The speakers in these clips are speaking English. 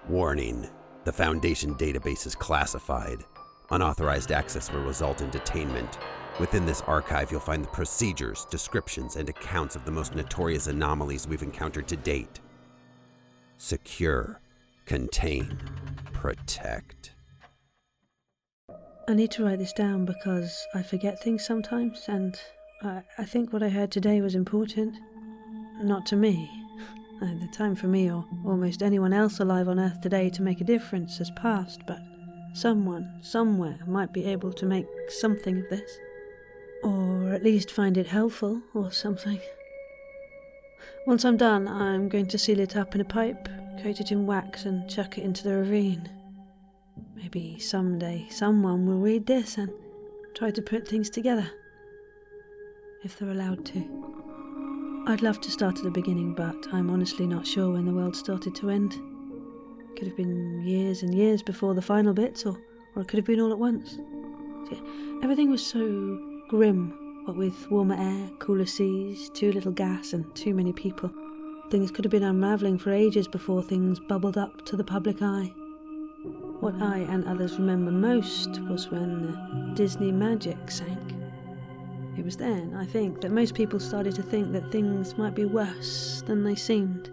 Warning: the Foundation database is classified. Unauthorized access will result in detainment. Within this archive, you'll find the procedures, descriptions, and accounts of the most notorious anomalies we've encountered to date. Secure, contain, protect. I need to write this down because I forget things sometimes, and I think what I heard today was important. Not to me. The time for me or almost anyone else alive on Earth today to make a difference has passed, but someone, somewhere, might be able to make something of this. Or at least find it helpful, or something. Once I'm done, I'm going to seal it up in a pipe, coat it in wax and chuck it into the ravine. Maybe someday someone will read this and try to put things together. If they're allowed to. I'd love to start at the beginning, but I'm honestly not sure when the world started to end. It could have been years and years before the final bits, or it could have been all at once. See, everything was so grim, what with warmer air, cooler seas, too little gas and too many people. Things could have been unravelling for ages before things bubbled up to the public eye. What I and others remember most was when Disney Magic sank. It was then, I think, that most people started to think that things might be worse than they seemed.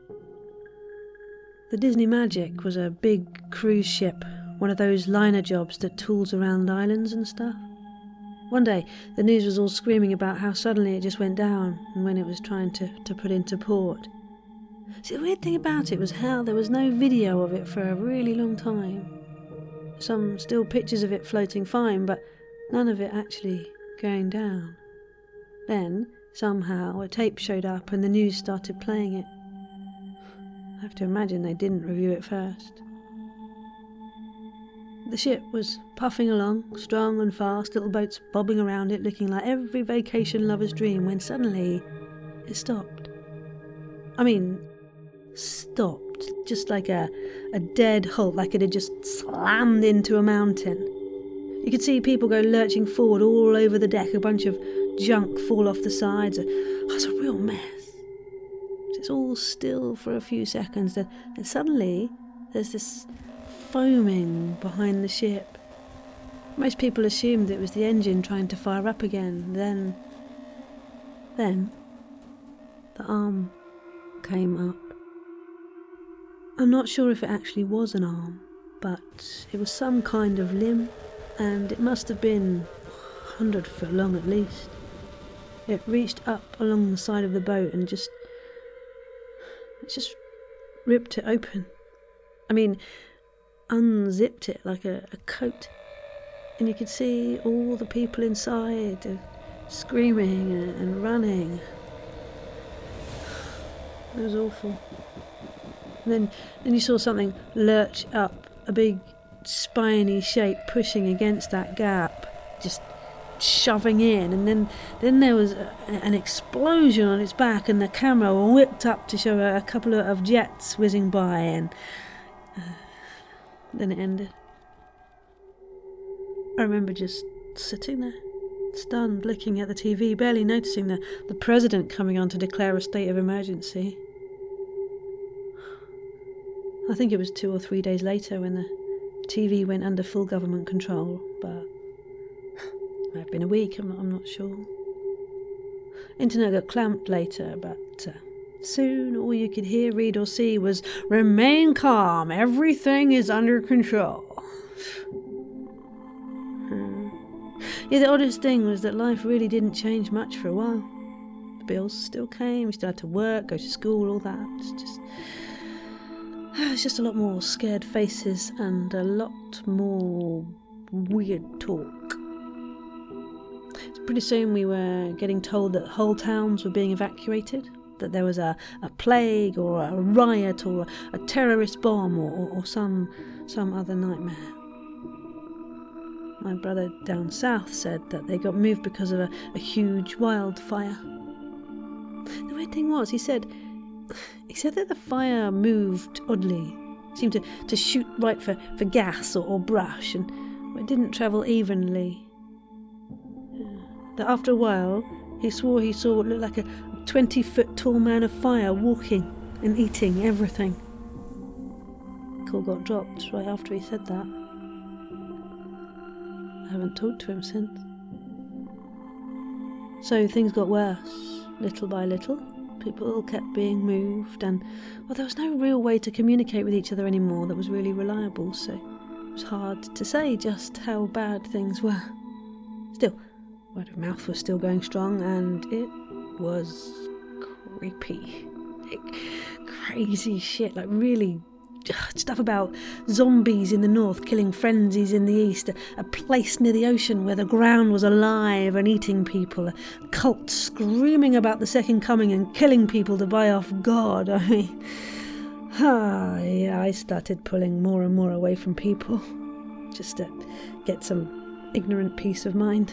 The Disney Magic was a big cruise ship, one of those liner jobs that tools around islands and stuff. One day, the news was all screaming about how suddenly it just went down and when it was trying to put into port. See, the weird thing about it was how there was no video of it for a really long time. Some still pictures of it floating fine, but none of it actually going down. Then, somehow, a tape showed up and the news started playing it. I have to imagine they didn't review it first. The ship was puffing along, strong and fast, little boats bobbing around it, looking like every vacation lover's dream, when suddenly it stopped. Stopped, just like a dead halt, like it had just slammed into a mountain. You could see people go lurching forward all over the deck, a bunch of junk fall off the sides. It's a real mess. It's all still for a few seconds, and suddenly there's this foaming behind the ship. Most people assumed it was the engine trying to fire up again. Then the arm came up. I'm not sure if it actually was an arm, but it was some kind of limb. And it must have been 100 foot long at least. It reached up along the side of the boat and just ripped it open. Unzipped it like a coat. And you could see all the people inside screaming and running. It was awful. And then you saw something lurch up, a big spiny shape pushing against that gap, just shoving in, and then there was an explosion on its back, and the camera whipped up to show a couple of jets whizzing by, and then it ended. I remember just sitting there, stunned, looking at the TV, barely noticing the president coming on to declare a state of emergency. I think it was 2 or 3 days later when the TV went under full government control, but it might have been a week, I'm not sure. Internet got clamped later, but soon all you could hear, read or see was, "Remain calm, everything is under control." Yeah, the oddest thing was that life really didn't change much for a while. The bills still came, we still had to work, go to school, all that. It's just a lot more scared faces and a lot more weird talk. So pretty soon we were getting told that whole towns were being evacuated, that there was a plague or a riot or a terrorist bomb or some other nightmare. My brother down south said that they got moved because of a huge wildfire. The weird thing was, he said that the fire moved oddly, seemed to shoot right for gas or brush, and it didn't travel evenly. That after a while, he swore he saw what looked like a 20-foot tall man of fire walking and eating everything. call got dropped right after he said that. I haven't talked to him since. So things got worse, little by little. People kept being moved, and there was no real way to communicate with each other anymore that was really reliable, so it was hard to say just how bad things were. Still, word of mouth was still going strong, and it was creepy. Crazy shit, really stuff about zombies in the north killing frenzies in the east, a place near the ocean where the ground was alive and eating people, a cult screaming about the second coming and killing people to buy off God. I started pulling more and more away from people just to get some ignorant peace of mind.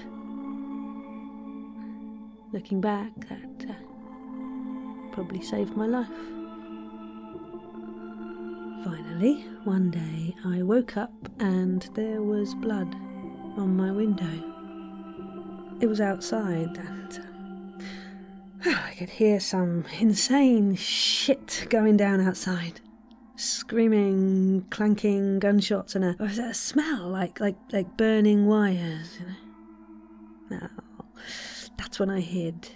Looking back, that probably saved my life. Finally, one day I woke up and there was blood on my window. It was outside and I could hear some insane shit going down outside. Screaming, clanking, gunshots, and a smell like burning wires, Now, that's when I hid.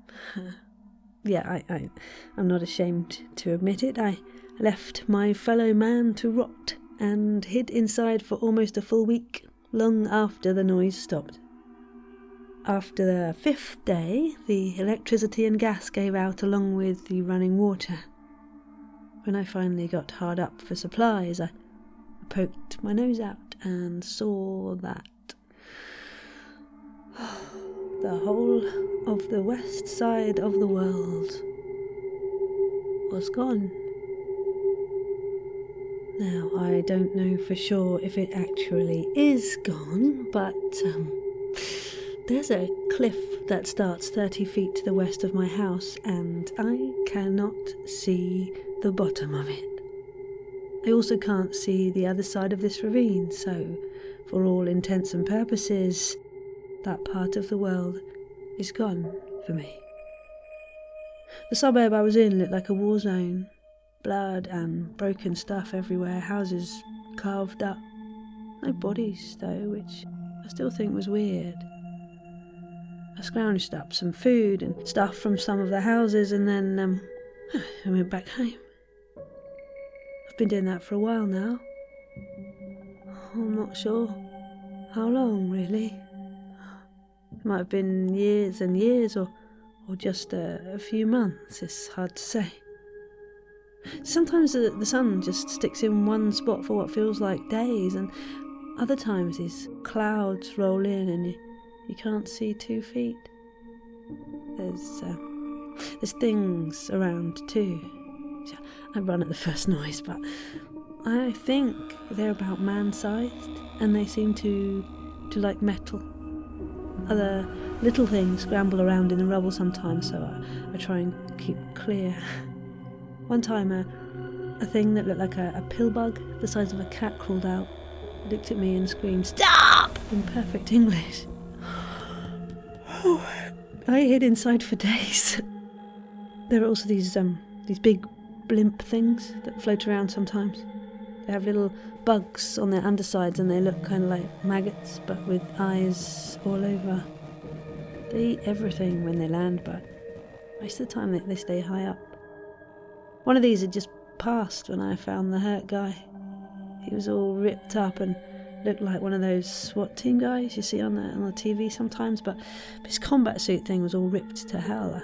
I'm not ashamed to admit it. I left my fellow man to rot and hid inside for almost a full week, long after the noise stopped. After the 5th day, the electricity and gas gave out along with the running water. When I finally got hard up for supplies, I poked my nose out and saw that the whole of the west side of the world was gone. Now, I don't know for sure if it actually is gone, but there's a cliff that starts 30 feet to the west of my house, and I cannot see the bottom of it. I also can't see the other side of this ravine, so for all intents and purposes, that part of the world is gone for me. The suburb I was in looked like a war zone. Blood and broken stuff everywhere, houses carved up. No bodies, though, which I still think was weird. I scrounged up some food and stuff from some of the houses, and then I went back home. I've been doing that for a while now. I'm not sure how long, really. It might have been years and years, or just a few months. It's hard to say. Sometimes the sun just sticks in one spot for what feels like days, and other times these clouds roll in and you can't see 2 feet. There's things around too. I run at the first noise, but I think they're about man-sized, and they seem to like metal. Other little things scramble around in the rubble sometimes, so I try and keep clear. One time, a thing that looked like a pill bug the size of a cat crawled out, looked at me and screamed, "Stop!" in perfect English. I hid inside for days. There are also these big blimp things that float around sometimes. They have little bugs on their undersides and they look kind of like maggots, but with eyes all over. They eat everything when they land, but most of the time they stay high up. One of these had just passed when I found the hurt guy. He was all ripped up and looked like one of those SWAT team guys you see on the TV sometimes, but his combat suit thing was all ripped to hell.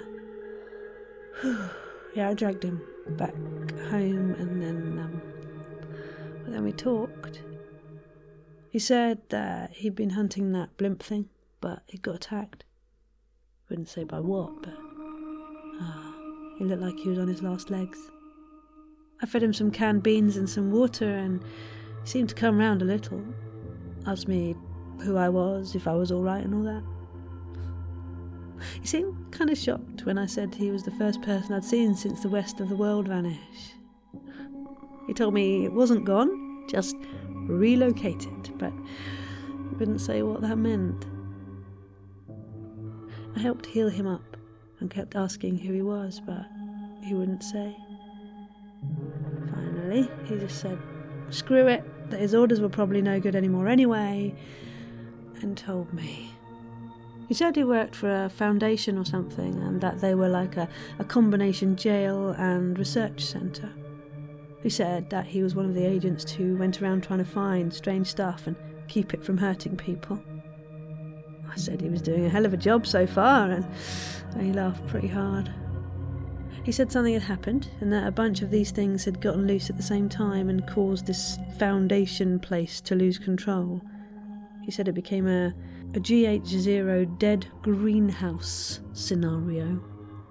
I dragged him back home, and then we talked. He said that he'd been hunting that blimp thing, but he got attacked. Wouldn't say by what, but he looked like he was on his last legs. I fed him some canned beans and some water, and he seemed to come round a little. Asked me who I was, if I was all right and all that. He seemed kind of shocked when I said he was the first person I'd seen since the west of the world vanished. He told me it wasn't gone, just relocated, but he wouldn't say what that meant. I helped heal him up and kept asking who he was, but he wouldn't say. Finally, he just said, screw it, that his orders were probably no good anymore anyway, and told me. He said he worked for a foundation or something, and that they were like a combination jail and research centre. He said that he was one of the agents who went around trying to find strange stuff and keep it from hurting people. I said he was doing a hell of a job so far, and he laughed pretty hard. He said something had happened, and that a bunch of these things had gotten loose at the same time and caused this foundation place to lose control. He said it became a GH0 dead greenhouse scenario.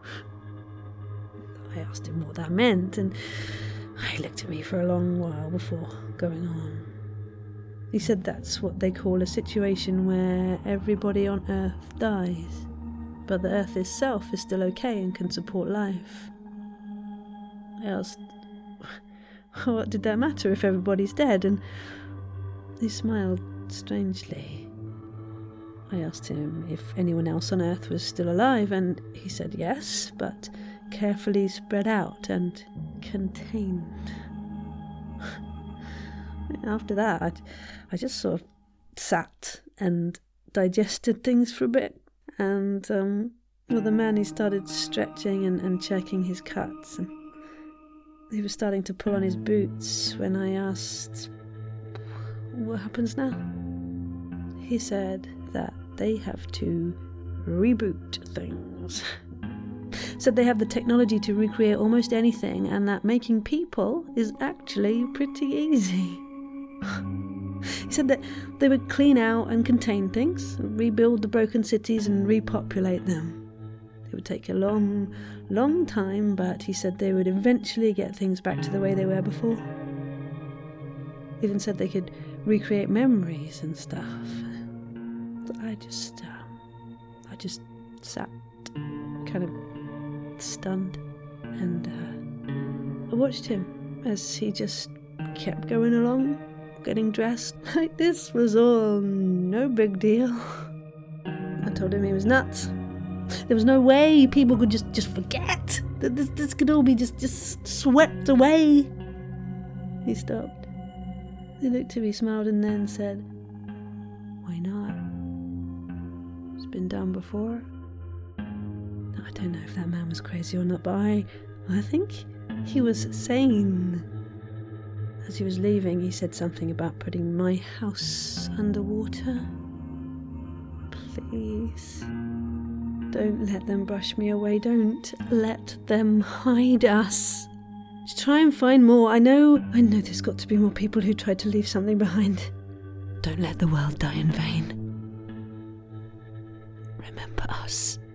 I asked him what that meant, and he looked at me for a long while before going on. He said that's what they call a situation where everybody on Earth dies, but the Earth itself is still okay and can support life. I asked, what did that matter if everybody's dead? And he smiled strangely. I asked him if anyone else on Earth was still alive, and he said yes, but carefully spread out and contained. After that, I just sort of sat and digested things for a bit, and the man, he started stretching and checking his cuts, and he was starting to pull on his boots when I asked, what happens now? He said that they have to reboot things. Said they have the technology to recreate almost anything, and that making people is actually pretty easy. He said that they would clean out and contain things, rebuild the broken cities and repopulate them. It would take a long, long time, but he said they would eventually get things back to the way they were before. Even said they could recreate memories and stuff. I just sat kind of stunned, and I watched him as he just kept going along, getting dressed like this was all no big deal. I told him he was nuts. There was no way people could just forget that this could all be just swept away. He stopped. He looked at me, smiled, and then said, why not? It's been done before. I don't know if that man was crazy or not, but I think he was sane. As he was leaving, he said something about putting my house underwater. Please, don't let them brush me away. Don't let them hide us. Just try and find more. I know there's got to be more people who tried to leave something behind. Don't let the world die in vain. Remember us.